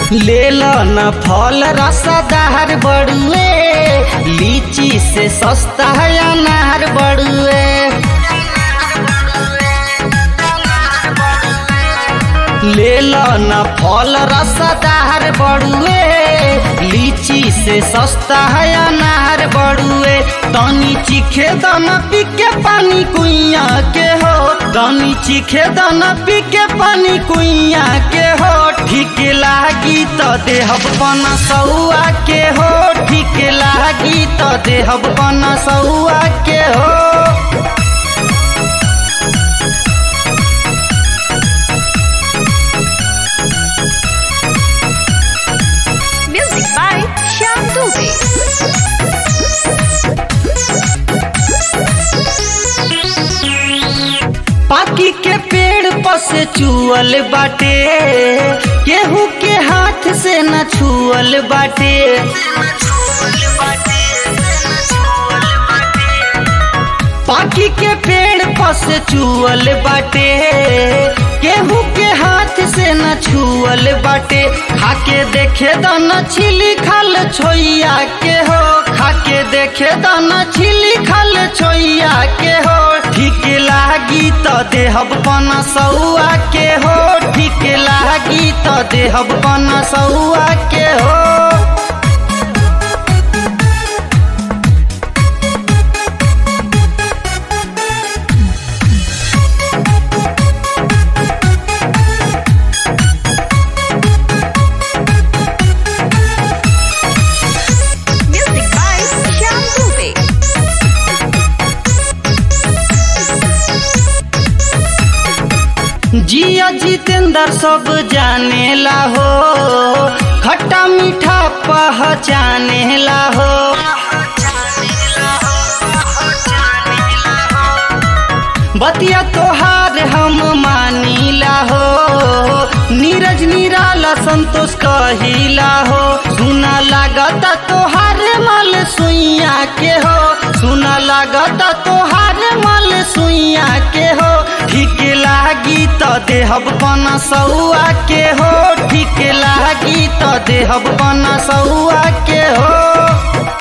ले लो न फल रसदार बड़ुए, लीची से सस्ता है अनार बड़ुए। ले लो न फल रसदार बड़ुए, लीची से सस्ता है अनार बड़ुए। तनी चीखे दाना पी के पानी कुइया के हो, तनी चीखे दाना पी के पानी कुइया के हो। ठीक लागी तो देहब पना सौआ के हो, ठीक लागी तो देहब पना सौआ के हो। Music by Shyam Dubey. पाकी के पेड़ पर से चुअल बाटे, केहू के हाथ से न छुअल बाटे। पाकी के पेड़ पर से चुअल बाटे, केहू के हाथ से न छुअल बाटे। खाके देखे दाना छिली खाल छोइया के हो, खाके देखे दाना छिली खाल छोइया के हो। ठीक लागी तो देहब पना सौआ के हो, ठीक लागी तो देहब पना सौआ के हो। Music by Shyam Dubey. जिया जितेंद्र सब जानेला हो, खट्टा मीठा पहचानेला हो। बतिया तोहार हम मानीला हो, नीरज निराला संतोष कहिला हो। सुना लागता तोहार माल सुइया के हो, सुना लागता तोहार माल सुइया के हो। ठीक लागी तो देहब पना सौआ के हो, ठीक लागी तो देहब पना सौआ के हो।